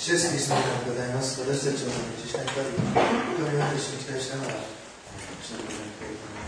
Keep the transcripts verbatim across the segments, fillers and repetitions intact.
主イエスキリストの皆でございます。私たちの自治体会議、本当に私に期待しながら、しなければいけないと思います。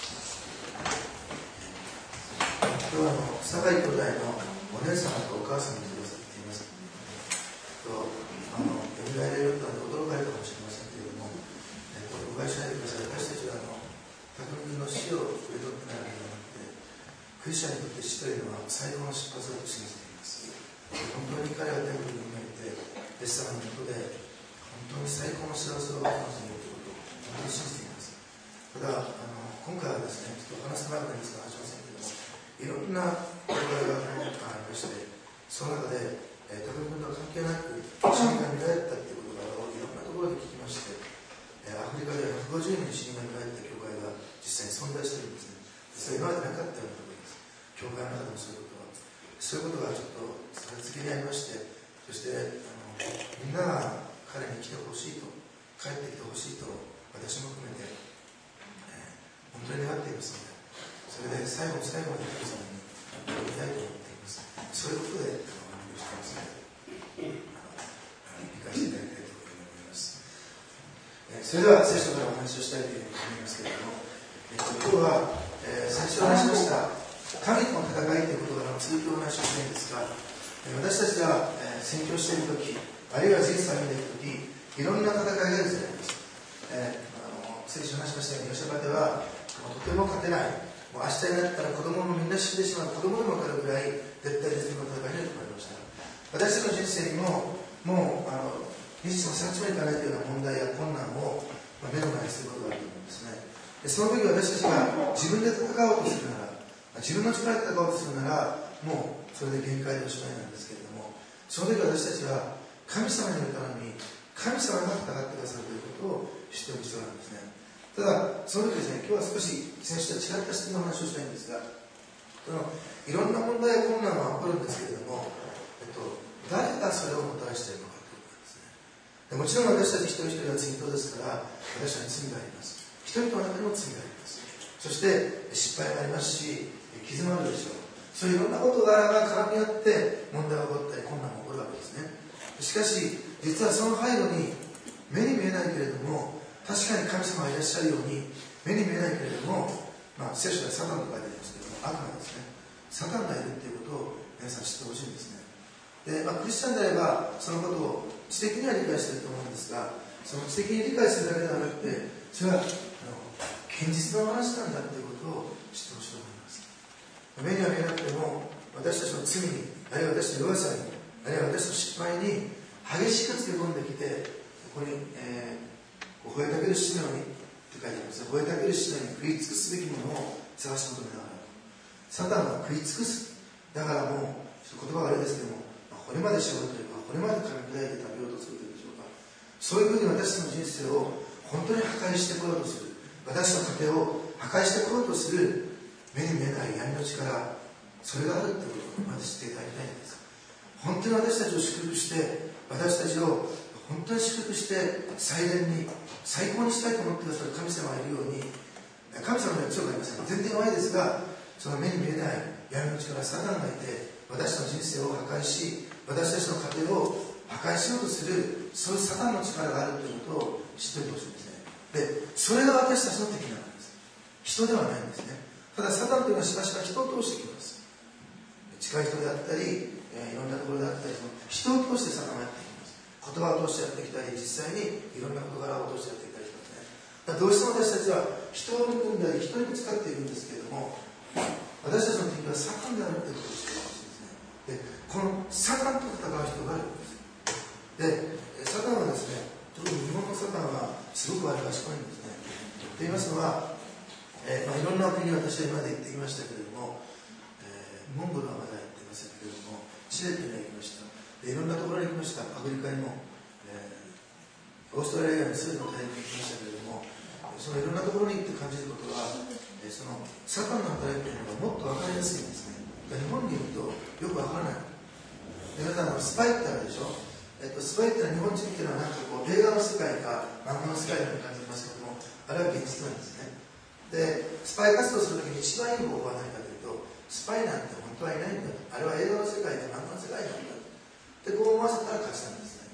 今日はあの酒井兄弟のお姉様とお母さんに来てくださっています。とあのよみがえれると驚かれるかもしれませんけれども、えっと、誤解しないでください。私たちはあの匠君の死を受け取ってないのではなくて、クリスチャンにとって死というのは最後の出発だと信じています。本当に彼は天国に向いてイエス様のことで本当に最高の幸せを分かっているということを本当に信じています。ただあの今回はですね、ちょっと話す前にですから話しませんけれども、いろんな教会がありまして、その中で匠君とは関係なく死人が見られたということをいろんなところで聞きまして、アフリカではひゃくごじゅうにんの死人が見られた教会が実際に存在しているんですね。それ今までなかったようなところです。教会の中でもそういうことはそういうことがちょっと先付けにありまして、そしてあのみんなが彼に来てほしいと、帰ってきてほしいと私も含めて、えー、本当に願っていますので、それで最後の最後まで神様に祈りたいと思っています。そういうことでお祈りしていますので、理解していただきたいと思います。えー、それでは聖書からお話をしたいというふうに思いますけれども、えー、今日は、えー、最初話しました神との戦いということからの続きをお話をしたいんですが、私たちが宣教しているとき、あるいは人生を見ていくとき、いろんな戦いが出てきます。えー、あの先週話しましたように、ヨシャバテはとても勝てない、もう明日になったら子供もみんな死んでしまう、子供でも分かるぐらい絶対絶命の戦いになりました。私たちの人生にも、もうあの日常のさんちめにいかないというような問題や困難を目の前にすることがあると思うんですね。でその時私たちが自分で戦おうとするなら、自分の力で戦おうとするなら、もうそれで限界でおしまいなんですけれども、その時私たちは神様によるために神様が戦ってくださるということを知っておく必要があるんですね。ただその時ですね、今日は少し先週と違った質の話をしたいんですが、そのいろんな問題や困難は起こるんですけれども、えっと、誰がそれをもたらしているのかということなんですね。でもちろん私たち一人一人は罪人ですから、私たちに罪があります。一人との中にも罪があります。そして失敗もありますし、傷もあるでしょう。そういういろんな事柄が絡み合って問題が起こったり困難が起こるわけですね。しかし実はその背後に目に見えないけれども、確かに神様がいらっしゃるように目に見えないけれども、まあ、聖書でサタンと書いてありますけども、悪魔ですね。サタンがいるということを皆さん知ってほしいんですね。で、まあ、クリスチャンであればそのことを知的には理解していると思うんですが、その知的に理解するだけではなくて、それはあの現実の話なんだということを知ってほしいと思います。目には見えなくても、私たちの罪に、あるいは私の弱さに、あるいは私の失敗に激しくつけ込んできて、ここに、えー、吠えたける死のようにって書いてあります。吠えたける死のように食い尽くすべきものを探し求めながら、サタンは食い尽くす。だからもう言葉が悪いですけども、これまでしようというか、これまで噛み砕いて食べようとするというでしょうか。そういうふうに私の人生を本当に破壊してこようとする、私の家庭を破壊してこようとする目に見えない闇の力、それがあるということをまず知っていただきたいんです。本当に私たちを祝福して、私たちを本当に祝福して最善に最高にしたいと思ってくださる神様がいるように、神様には強くありません。全然弱いですが、その目に見えない闇の力、サタンがいて、私の人生を破壊し、私たちの家庭を破壊しようとする、そういうサタンの力があるということを知っておいてほしいんですね。で、それが私たちの敵なんです。人ではないんですね。ただサタンというのはしばしば人を通してきます。近い人であったり、えー、いろんなところであったり、その人を通してサタンがやってきます。言葉を通してやってきたり、実際にいろんな事柄を通してやってきたりしますね。だからどうしても私たちは人を憎んだり、人にぶつかっているんですけれども、私たちの敵はサタンであるということを知ってほしいんですね。で、このサタンと戦う人があるんです。で、サタンはですね、特に日本のサタンはすごく悪賢いんですね。と言いますのは、えーまあ、いろんな国に私は今まで行ってきましたけれども、えー、モンゴルはまだ行ってませんけれども、チレットには行きました。で、いろんなところに行きました。アフリカにも、えー、オーストラリアにすべての大陸に行きましたけれども、そのいろんなところに行って感じることは、えー、そのサタンの働きというのがもっと分かりやすいんですね。日本にいるとよく分からない。で、皆さん、スパイってあるでしょ。えっと、スパイっていうのは日本人っていうのはなんかこう映画の世界か漫画の世界のように感じますけども、あれは現実なんですね。で、スパイ活動するときに一番いい方法は何かというと、スパイなんて本当はいないんだと、あれは映画の世界か漫画の世界なんだってこう思わせたら勝ちなんですね。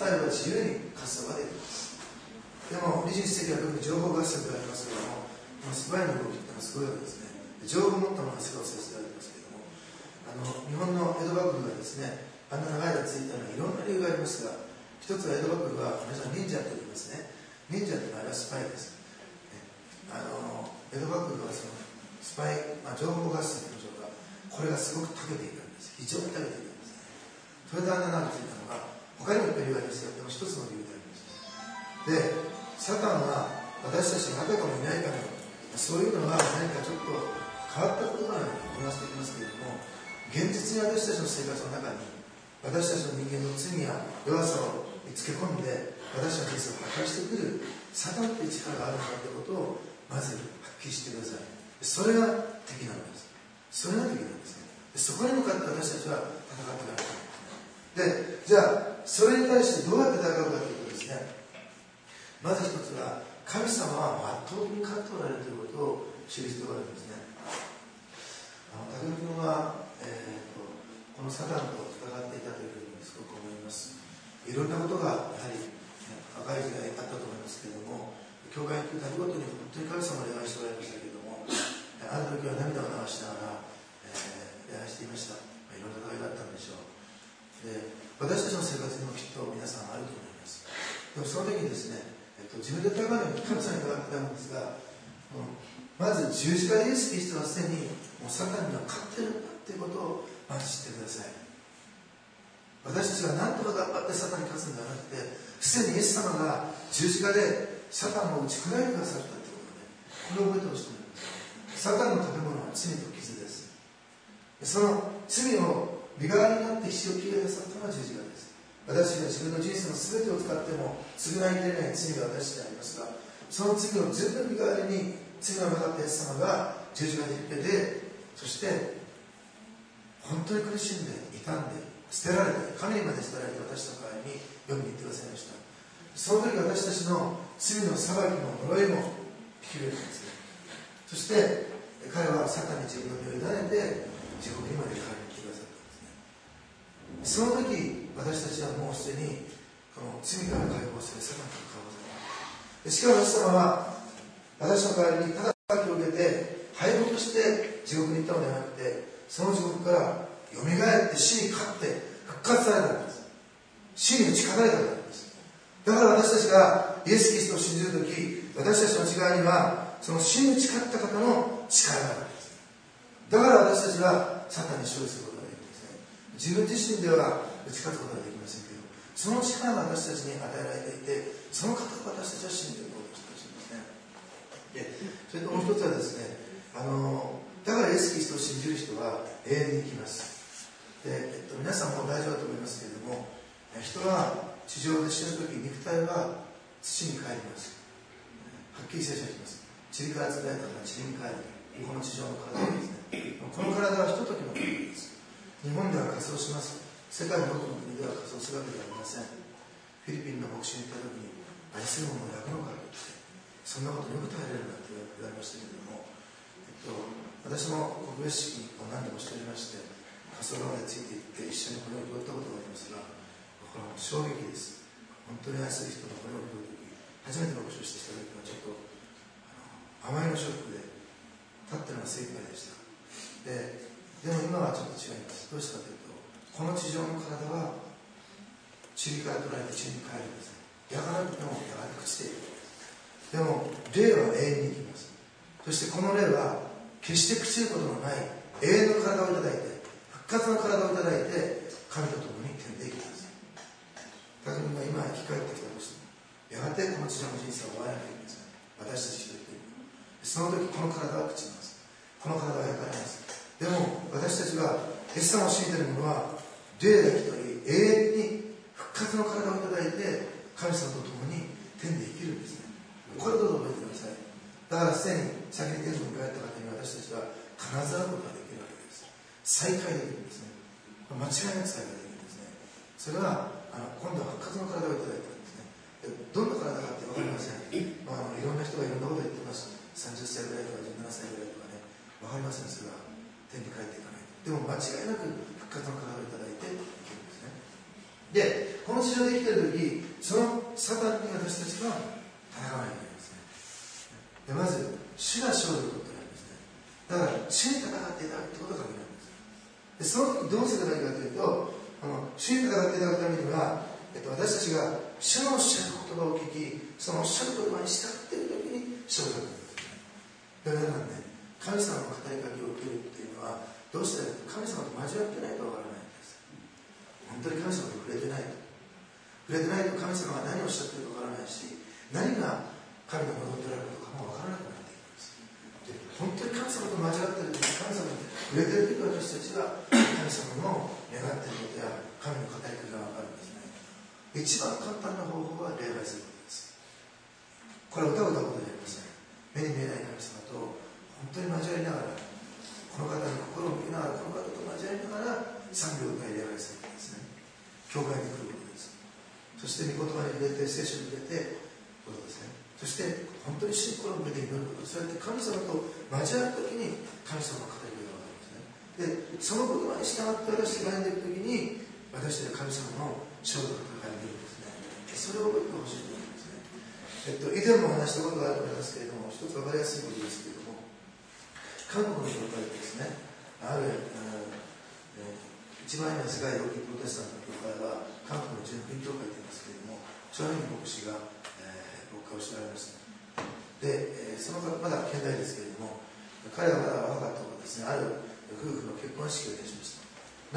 パイは自由に活動ができます。でも二十世紀は特に情報合戦でありますけれども、このスパイの動きっていうのはすごいわけですね。情報を持ったものが世界を制してありますけれども、あの日本の江戸幕府がですね、あんな長い間ついたのにいろんな理由がありますが、一つは江戸幕府は皆さん忍者と言いますね。忍者というのはあれはスパイです。あの江戸幕府はそのスパイ、まあ、情報合戦というのがこれがすごく長けていくんです。非常に長けていくんですね。それであんな長くついたのが他にもいっぱい理由がありますが、でも一つの理由であります。で、サタンは私たちがあたかもいないかのそういうのは何かちょっと変わったことなのように思わせていきますけれども、現実に私たちの生活の中に私たちの人間の罪や弱さを見つけ込んで私たちの人生を破壊してくるサタンという力があるんだということをまずはっきりしてください。それが敵なのです。それが敵なんですね。そこに向かって私たちは戦っていかないといけない。で、じゃあそれに対してどうやって戦うかというとですね、まず一つは神様は圧倒的に勝っておられるということを知る必要があるんですね。あの武尊君は、えー、とこのサタンと戦っていたというふうにすごく思います。いろんなことがやはり、ね、若い時代あったと思いますけれども、教会に行くたびごとに本当に神様を礼拝しておられましたけれども、ある時は涙を流しながら、えー、礼拝していました。まあ、いろんな戦いがあったんでしょう。で、私たちの生活にもきっと皆さんあると思います。でもその時にですね、えっと、自分で戦うのに神様に戦ってたんですが、まず十字架でイエス・キリストはすでにもうサタンには勝ってるんだということをまず知ってください。私たちが何とか頑張ってサタンに勝つんではなくて、すでにイエス様が十字架でサタンを打ち砕いてくださったということで、これを覚えてほしいと思います。サタンの建物は罪と傷です。その罪を身代わりになって死を切り出されたのは十字架です。私たちが自分の人生の全てを使っても償いきれない罪が私たちにありますが、その罪を全部身代わりに罪のなかったイエス様が十字架で引っけて、そして本当に苦しんで傷んで捨てられて、神にまで捨てられて私の代わりに読みに行ってくださいました。その時私たちの罪の裁きも呪いも引き受けたんですね。そして彼はサタンに自分の身を委ねて地獄にまで帰ってきてくださったんですね。その時私たちはもうすでにこの罪から解放され、サタンから解放された。しかもイエス様は私の代わりにただ裁きを受けて敗北して地獄に行ったのではなくて、その地獄からよみがえって死に勝って復活されたんです。死に打ち勝たれたんです。だから私たちがイエス・キリストを信じるとき、私たちの内側にはその死に打ち勝った方の力があるんです。だから私たちはサタンに勝利することができるんですね。自分自身では打ち勝つことができませんけど、その力が私たちに与えられていて、その方を私たちは信じることをしてほしいんですね。で、それともう一つはですね、あのだからイエス・キリストを信じる人は永遠に生きます。で、えっと、皆さんも大丈夫だと思いますけれども、人は地上で死ぬとき肉体は土に帰ります。はっきり聖書が言います。塵から作られたのは塵に帰る。この地上の体ですね。この体はひとときの体です。日本では仮装します。世界の多くの国では仮装するわけではありません。フィリピンの牧師に行ったときに愛する者を焼くのかと言って、そんなことよく耐えれるんだと言われましたけれども、えっと、私も告別式を何度もしておりまして、仮装までついていって一緒にこれを拾ったことがありますが、これは衝撃です。本当に愛する人のこれを拾うとき、初めて牧師をしてきたときはちょっとあのあまりのショックで立ってるのが精一杯でした。で、でも今はちょっと違います。どうしたかというと、この地上の体は塵から取られて塵に帰るんですね。やがらくてもやがらくしている。でも霊は永遠に生きます。そしてこの霊は決して朽ちることのない永遠の体をいただいて、復活の体をいただいて、神と共に天で生きます。だから今生き返ってきたとしても、やがてこの地上の人生を終わらなきゃいけないんですね。私たち一人一人。その時この体は朽ちます。この体は焼かれます。でも私たちはイエス様を信じている者は霊が一人永遠に復活の体をいただいて神様と共に天で生きるんですね。これどうぞ覚えてください。だからすでに先に天国に帰った方に私たちは必ず会うことができるわけです。再会できるんですね。間違いなく再会できるんですね。それはあの今度は復活の体をいただいているんですね。どんな体かって分かりません。まあ、あのいろんな人がいろんなことを言ってます。さんじゅっさいぐらいとかじゅうななさいぐらいとかね、分かりません。それは天に帰っていかない。でも間違いなく復活の体をいただいていけるんですね。 で、この地上で生きている時、そのサタンに私たちが戦わないといけないですね。でまず主が勝利を取ってあるんですね。だから主に戦っていただくってことが限りなんです。でその時どうすればいいかというと、あの主に戦っていただくためには、えっと、私たちが主のおっしゃる言葉を聞き、そのおっしゃる言葉に従っている時に勝利を取るんです。だからね、神様の語りかけを受けるっていうのは、どうして神様と交わってないとわからないんです。本当に神様と触れてないと。触れてないと神様が何をおっしゃっているかわからないし、何が神が望んでおられるのかもわからなくなっていきます。で本当に神様と交わっている時、神様に触れている時、私たちは神様の願っていることや神の語りかけがわかるんですね。一番簡単な方法は礼拝することです。これは歌を歌うことではありません。目に見えない神様と本当に交わりながら、この方に心を向けながら、この方と交わりながら賛美を歌い礼拝することですね。教会に来ることです。そして御言葉に入れて、聖書に入れてことですね。そして本当に信仰の上で祈ること、そうやって神様と交わるときに神様の語りが分かるんですね。でその言葉に従って私が歩んでいくときに、私たちは神様の勝利の戦いに出るんですね。それを覚えてほしいと思いますね。えっと、以前も話したことがあると思いますけれども、一つ分かりやすいことですけれども、韓国の教会ですね、ある、えー、一番今世界大きいプロテスタントの教会は韓国の純品教会と言いますけれども、チョン・イン牧師が、えー、牧会をしておられました。で、えー、その方まだ健在ですけれども、彼はまだ若かった頃ですね、ある夫婦の結婚式をいたしました。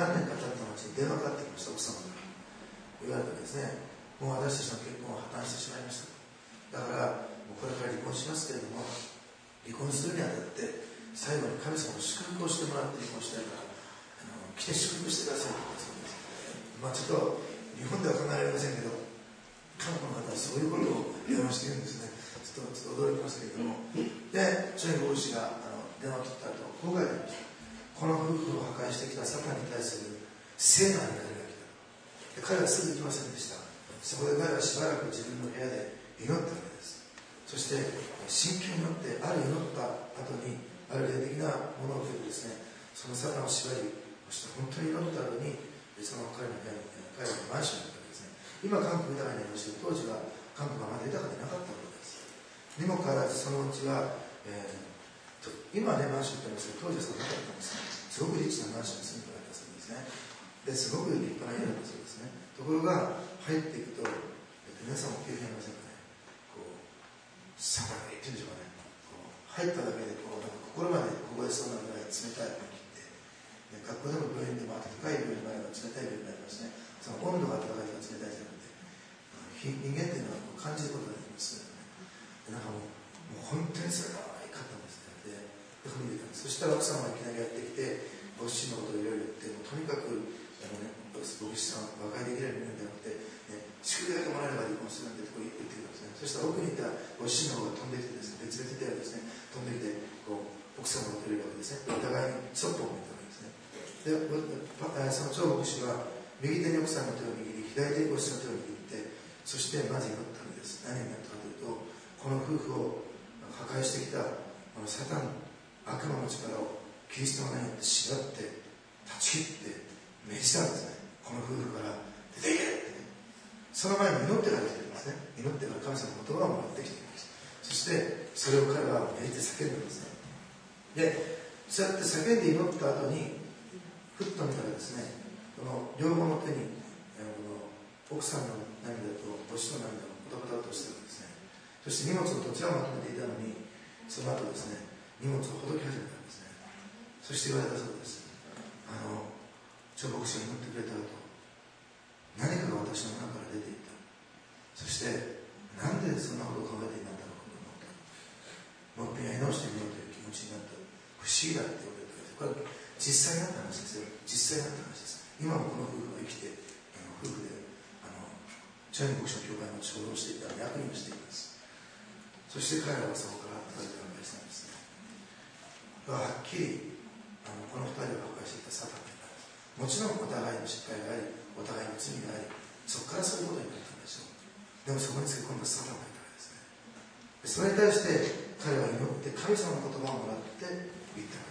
何年か経った後に電話がかかってきました。奥様から言われたわけですね。もう私たちの結婚は破綻してしまいました。だからもうこれから離婚しますけれども、離婚するにあたって最後に神様の祝福をしてもらって離婚したいから、あの来て祝福してくださいと言ったそうです。まあちょっと日本では考えられませんけど、韓国の方はそういうことを電話しているんですね。ちょっと、ちょっと驚きましたけれども、でチョン・イン牧師があの電話を切った後、こう書いてありました。この夫婦を破壊してきたサタンに対する聖なる怒りが来た。で彼はすぐ来ませんでした。そこで彼はしばらく自分の部屋で祈ったわけです。そして真剣に祈って、ある祈った後にある霊的なものを受けてですね、そのサタンを縛り、そして本当に祈った後にその彼の部屋に、彼のマンションに行ったわけですね。今韓国豊かになりましたけど、当時は韓国はまだ豊かでなかったわけです。にもかかわらずそのうちは、えー、今ねマンションって言いますけど、当時はそうなかったんです。すごくリッチなマンションに住んでおられたそうですね。ですごく立派な家なんだそうですね。ところが入っていくと、皆さんも経験ありませんかね。こうサタンが言ってるんでしょうかね。こう入っただけでこうなんか心まで凍えそうなぐらい冷たい空気って、で学校でも病院でも暖かい病院もあれば冷たい病院もありますね。その温度が暖かいとか冷たいじゃなくて、人間っていうのはこう感じることができますよね。でなんかもう、もう本当にそれが悪かったんですね。で踏み入れたんです。そしたら奥さんがいきなりやってきて、ご主人のことをいろいろ言って、もうとにかくあの、ね、牧師さん和解できるようになるんじゃなくて、ね、祝福だけもらえれば離婚するなんてこう言ってくるんですね。そしたら奥にいたご主人の方が飛んできてですね、別々でですね、飛んできてこう奥さんのことを言うわけですね。お互いにそっぽを向いたわけですね。でその張牧師は右手に奥さんの手を握り、左手にご主人の手を握って、そしてまず祈ったわけです。何をやったかというと、この夫婦を破壊してきたこのサタン、悪魔の力をキリストの名によって縛って断ち切って命じたんですね。この夫婦から出ていけってね。その前に祈ってから来てるんですね。祈ってから神様の言葉をもらってきています。そしてそれを彼は命じて叫んだんですね。でそうやって叫んで祈った後にふっと見たらですね、この両方の手にこの奥さんの涙とご主人の涙をポタポタとしてるんですね。そして荷物をどちらもまとめていたのに、その後ですね、荷物をほどき始めたんですね。そして言われたそうです。あの張牧師が祈ってくれた後、何かが私の中から出ていった。そしてなんでそんなことを考えていたんだろうと思った。もっぺんやり直してみようという気持ちになった。不思議だって言われた。これは実際になった話ですよ。実際になった話です。今もこの夫婦が生きて、あの夫婦であのチャイム牧師の教会の仕事をしていたら役員をしています。そして彼らはそこから叩いて破壊したんですね。はっきりあのこの二人が破壊していたサタンがいた。もちろんお互いの失敗があり、お互いの罪があり、そこからそういうことになったんでしょう。でもそこにつけ込んだサタンがいたわけですね。それに対して彼は祈って神様の言葉をもらって言った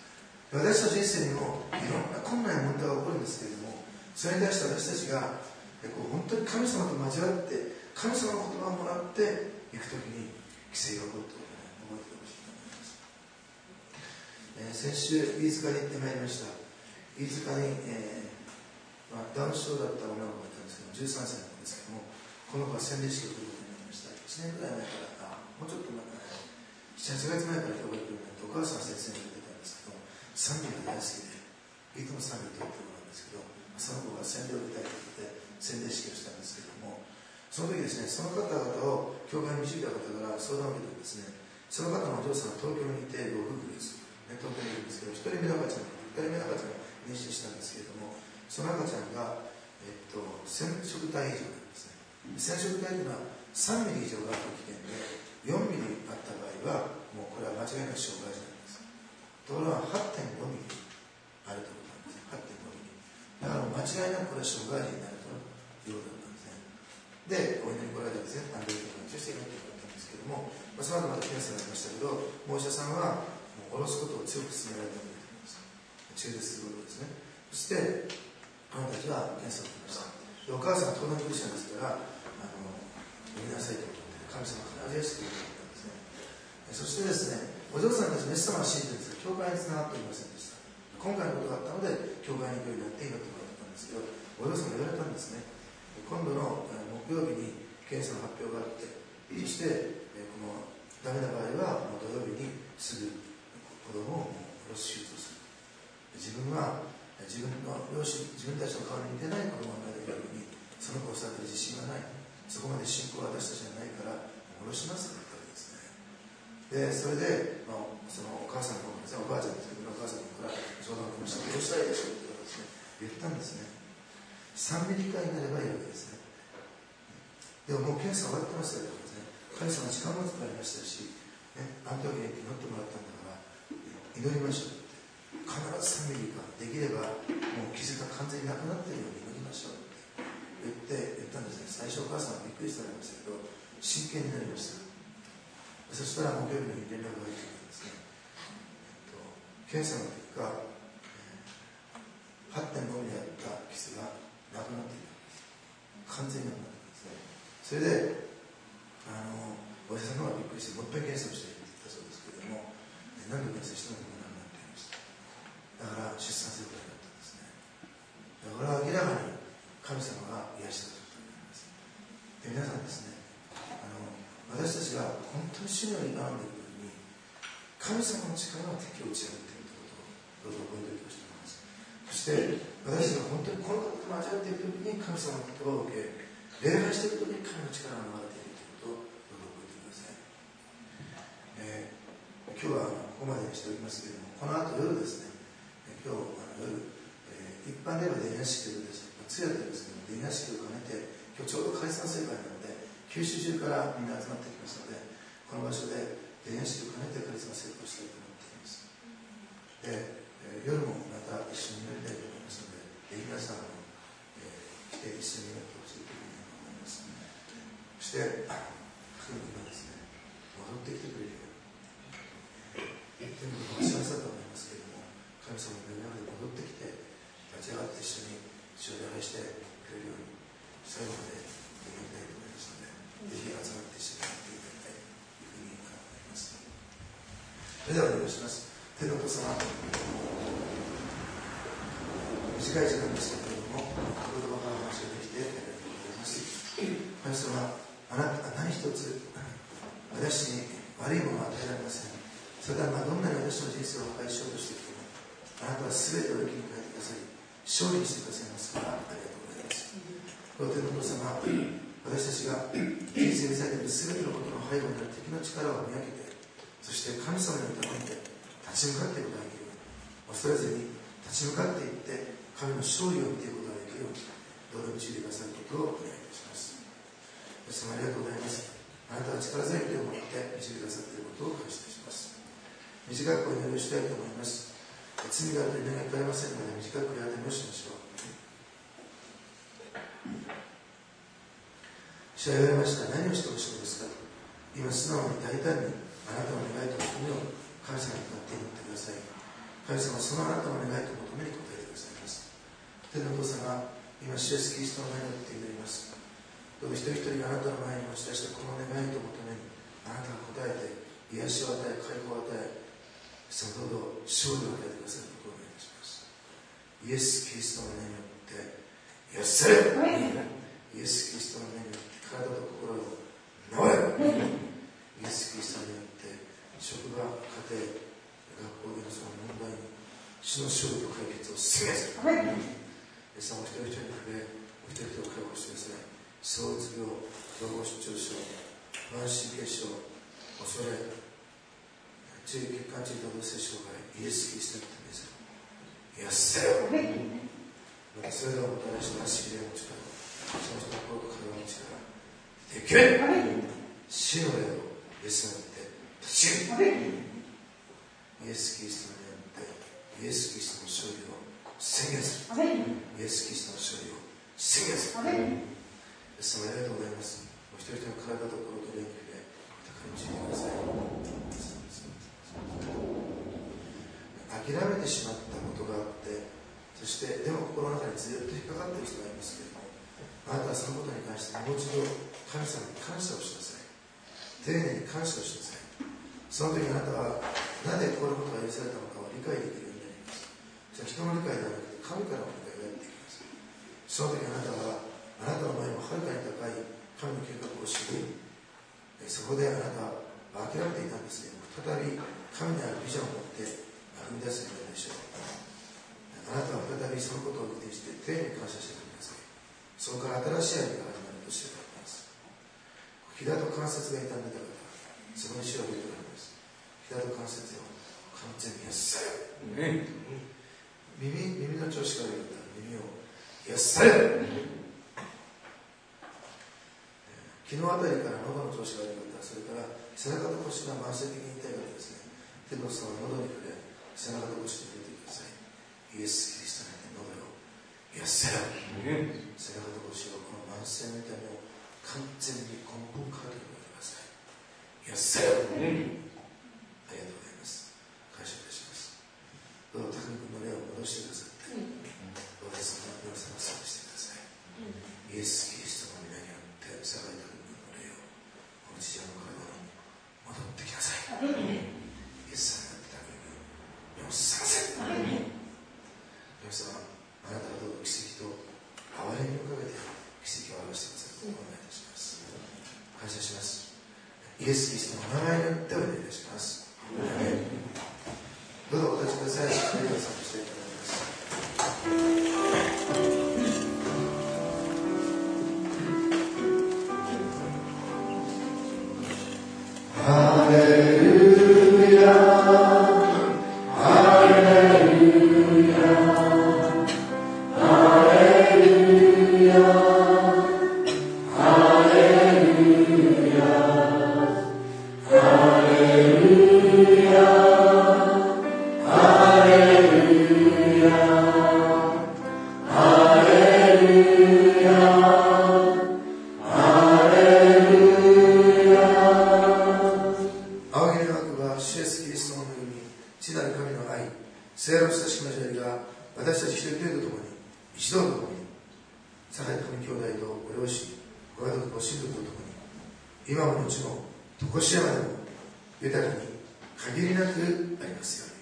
わけです。私の人生にもいろんな困難や問題が起こるんですけれども、それに対して私たちがこう本当に神様と交わって神様の言葉をもらっていくときに奇跡が起こるということを、ね、覚えてほしいと思います。えー、先週飯塚に行ってまいりました。飯塚に、えーまあ、ダウン症だった女の子がいたんですけどじゅうさんさいなんですけども、この子は洗礼式を受けることになりました。いちねんくらい前からあもうちょっと前からなな、はちがつまえから教会に行くようになってお母さん先生に受けてたんですけど、賛美が大好きでいつも賛美と言ってもらうんですけど、その子が洗礼を受けたいと言って洗礼式をしたんですけども、その時ですね、その方々を教会に導いた方から相談を受けてですね、その方のお嬢さんは東京にいてご夫婦です、ね、東京にいるんですけど、ひとりめの赤ちゃんふたりめの赤ちゃんが妊娠したんですけれども、その赤ちゃんが、えっと、染色体異常なんですね。染色体というのはさんミリ以上があった危険で、よんミリあった場合はもうこれは間違いなく障害児なんです。ところが はってんごミリあるということなんですね。 はってんごミリだから間違いなくこれは障害児になるということなんですね。でお祈りに来られたんですね。アンドレイとかにしていないということだったんですけども、まあ、その後また検査がありましたけど、お医者さんはもう下ろすことを強く勧められたということです。中絶することですね。そしてあなたたちは検査を受けました。でお母さんは東南クリスチャンですから、あの読みなさいということで神様が必ずやしてくれたんですね。そしてですね、お嬢さんたちのイエス様は信じてるんですが、教会につながっておりませんでした。今回のことがあったので教会に行くようになって祈ってもらったんですけど、お嬢さんが言われたんですね。今度の木曜日に検査の発表があって、そしてこのダメな場合はもう土曜日にすぐ子供を下ろす手術をする。自分は自分の両親、自分たちの顔に似てない子供が生まれるように、その子を育てる自信はない、そこまで信仰は私たちはないから下ろしますと言ったわけですね。でそれで、まあ、そのお母さんの方ですね、おばあちゃんですけど、お母さんの方から相談を受けました。どうしたらいいでしょうって言ったんですね。さんミリ以下になればいいわけですね。でももう検査終わってましたけどね、神様時間もかかりましたし、ね、あの時に祈ってもらったんだから祈りましょうって、必ずさんミリ以下できればもう傷が完全になくなっているように祈りましょうって言って言ったんですね。最初お母さんはびっくりされましたけど真剣になりました。そしたら木曜日に連絡が入ってきたんですね、えっと、検査の結果 はってんごミリあった傷がなくなっていた、完全になくなっていたんですね。それであのお医者さんの方がびっくりしてもう一回検査をしていって言ったそうですけれども、何度検査してもなくなっていました。だから出産することになったんですね。これは明らかに神様が癒したということになります。で皆さんですね、あの私たちが本当に主に拝んでいる時に神様の力は敵を打ち破っているということをどうぞ覚えておいてほしいと思います。そして私たちが本当にこの方と交わっている時に神様の言葉を受け礼拝している時に神の力が流れているということをどうぞ覚えてください。えー、今日はここまでにしておきますけれども、この後夜ですね、今日あの夜、えー、一般では電話式というですね、通夜というんですけども、電話式を兼ねて今日ちょうど解散聖会なので九州中からみんな集まってきますので、この場所で電話式を兼ねてカリスマ成功したいと思っています。で、えー、夜もまた一緒に祈りたいと思いますので、ぜひ皆さんも、えー、来て一緒に祈ってほしいというふうに思います。そして福音がですね、戻ってきてくれるように、全部の幸せだと思いますけれども、神様の目の中で戻ってきて立ち上がって一緒に主を礼拝してくれるように最後まで祈りたいと思いますので、ぜひ集まって一緒にやっていただきたいというふうに思います。それではお願いします。天のお父様、短い時間でしたけれども、言葉から話ができてありがとうございます。神様、あなたは何一つ私に悪いものを与えられません。それはまあどんなに私の人生を破壊しようとしてきても、あなたは全てを一気に変えてください、勝利にしてくださいますから、ありがとうございます。天のお父様、私たちが人生にされている全てのことの背後にある敵の力を見分けて、そして神様に頼んで立ち向かっていくことができるように、恐れずに立ち向かっていって神の勝利を見ていくことができるように、どうぞ導いてくださることをお願いいたします。イエス様、ありがとうございます。あなたは力強い手を持って導いてくださっていることを感謝いたします。短くお祈りをしたいと思います。罪があると祈りがかかりませんので、短くお祈りをしましょう。主は言われました。何をしてほしいのですかと。今素直に大胆にあなたの願いと求めを神様に向かって祈ってください。神様はそのあなたの願いと求めに応えてくださいます。天のお父様、 今主イエスキリストの名によって祈ります。どうぞ一人一人があなたの前に持ち出したこの願いと求めにあなたが答えて癒しを与え、解放を与え、そのほど勝利を与えてくださることをお願いします。イエス・キリストの名によって癒される、はい、イエス・キリストの名によって体と心を治れる、はい、イエス・キリストによって職場、家庭、学校でのその問題に主の勝利と解決を宣言する、はい、イエス様を一人一人に触れ、お一人一人を解放してください。躁うつ病、統合失調症、慢神経症、恐れ、中血管中動性障害、イエス・キリストのためです。癒せよ、またそれらをもたらした足霊の力、その人の心と体の力、できる死の霊をイエスによって立ち上げる、イエス・キリストによってイエス・キリストの勝利を宣言する、イエス・キリストの勝利を宣言する。イエス様ありがとうございます。お一人一人の体と心と霊に触れ、高いにしてください。諦めてしまったことがあって、そしてでも心の中にずっと引っかかっている人がいますけれども、あなたはそのことに関してもう一度神様に感謝をしなさい。丁寧に感謝をしなさい。その時あなたはなぜこのことが許されたのかを理解できるようになります。じゃあ人の理解ではなくて神からの理解がやってきます。その時あなたはあなたの前もはるかに高い神の計画を知り、そこであなたは諦めていたんですけども、再び神にあるビジョンを持って踏み出すようになるでしょう。あなたは再びそのことを見てして丁寧に感謝してください。そこから新しい歩みが始まるとしていただきます。ひだと関節が痛んでた方、そこに主を置いておられます。ひだと関節を完全に癒される、うん、耳, 耳の調子が悪い方、耳を癒される、昨日あたりから喉の調子が悪い方、それから背中と腰が慢性的に痛い方ですね、手のその喉に触れ、背中と腰に触れてください。イエス・キリストによって喉を癒せろ、うん、背中と腰をこの慢性の痛みを完全に根本から取り除いてください。癒せろ、うん、ありがとうございます。感謝いたします。どうぞ高見君の霊を戻してくださって、うん、どうぞその皆様を探してください、うん、イエス・キリストの皆によって下がり高見君の霊をこの地上の体に戻ってきなさい、うん、イエス様によって高見君を探せ、うん、皆様あなたがどうぞ奇跡と憐れみをかけて奇跡を表してくださることをお願いいたします。感謝します。イエス・キリストの名前によってお願いいたします。どうぞお立ちください。ありがとうございます。ハレルヤ、ハレルヤ、ハレルヤ、ハレルヤ、ハレルヤ、ハレルヤ、ハレルヤ、ハレルヤ。仰ぎの悪は主イエスキリストの恵み、父なる神の愛、聖霊の親しき交わりが私たち一人一人と共に、一同と共に、サハイ神兄弟とご両親、ご家族、ご親族と共に、今も後も、とこしえまでも、豊かに限りなくありますように。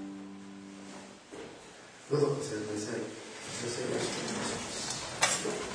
どうぞお座りください。お座りください。